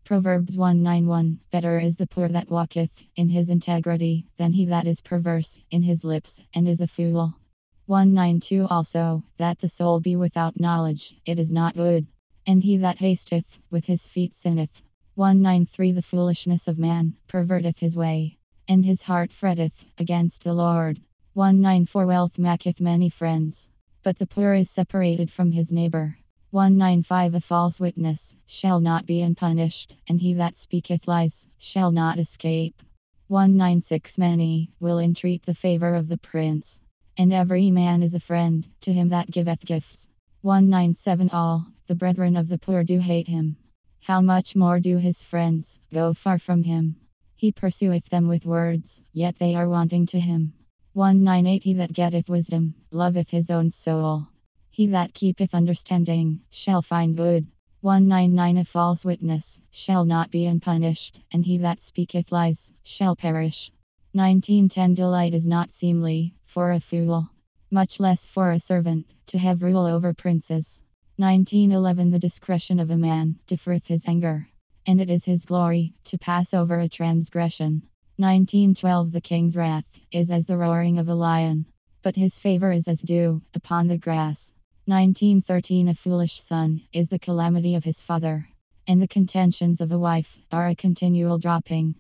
Proverbs 191. Better is the poor that walketh in his integrity than he that is perverse in his lips and is a fool. 192. Also, that the soul be without knowledge, it is not good. And he that hasteth with his feet sinneth. 193. The foolishness of man perverteth his way, and his heart fretteth against the Lord. 194. Wealth maketh many friends, but the poor is separated from his neighbor. 195. A false witness shall not be unpunished, and he that speaketh lies shall not escape. 196. Many will entreat the favor of the prince, and every man is a friend to him that giveth gifts. 197. All the brethren of the poor do hate him. How much more do his friends go far from him? He pursueth them with words, yet they are wanting to him. 198. He that getteth wisdom loveth his own soul. He that keepeth understanding shall find good. 199. A false witness shall not be unpunished, and he that speaketh lies shall perish. 1910. Delight is not seemly for a fool, much less for a servant, to have rule over princes. 1911. The discretion of a man differeth his anger, and it is his glory to pass over a transgression. 1912. The king's wrath is as the roaring of a lion, but his favor is as dew upon the grass. 1913. A foolish son is the calamity of his father, and the contentions of a wife are a continual dropping.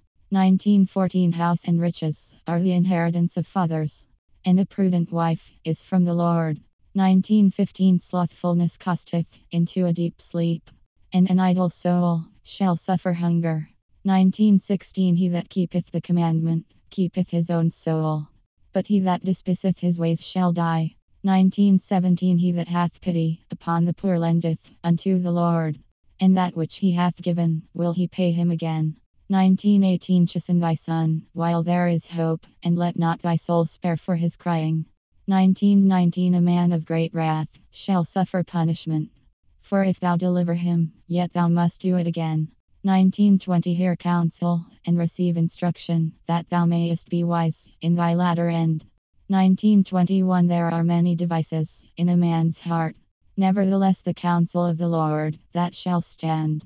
1914. House and riches are the inheritance of fathers, and a prudent wife is from the Lord. 1915. Slothfulness casteth into a deep sleep, and an idle soul shall suffer hunger. 1916. He that keepeth the commandment keepeth his own soul, but he that despiseth his ways shall die. 1917. He that hath pity upon the poor lendeth unto the Lord, and that which he hath given will he pay him again. 1918. Chasten thy son while there is hope, and let not thy soul spare for his crying. 1919. A man of great wrath shall suffer punishment, for if thou deliver him, yet thou must do it again. 1920. Hear counsel, and receive instruction, that thou mayest be wise in thy latter end. 1921. There are many devices in a man's heart, nevertheless the counsel of the Lord that shall stand.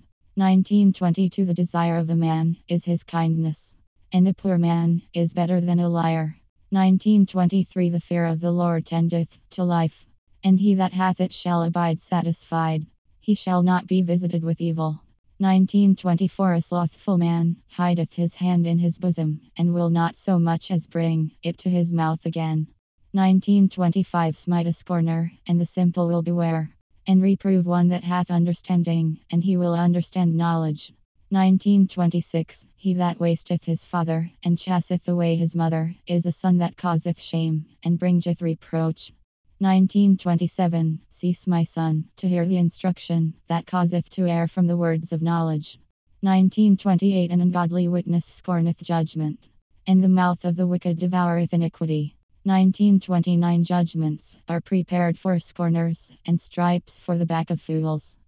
1922. The desire of a man is his kindness, and a poor man is better than a liar. 1923. The fear of the Lord tendeth to life, and he that hath it shall abide satisfied. He shall not be visited with evil. 1924. A slothful man hideth his hand in his bosom, and will not so much as bring it to his mouth again. 1925. Smite a scorner, and the simple will beware, and reprove one that hath understanding, and he will understand knowledge. 1926. He that wasteth his father, and chaseth away his mother, is a son that causeth shame, and bringeth reproach. 1927. Cease, my son, to hear the instruction that causeth to err from the words of knowledge. 1928. An ungodly witness scorneth judgment, and the mouth of the wicked devoureth iniquity. 1929. Judgments are prepared for scorners, and stripes for the back of fools.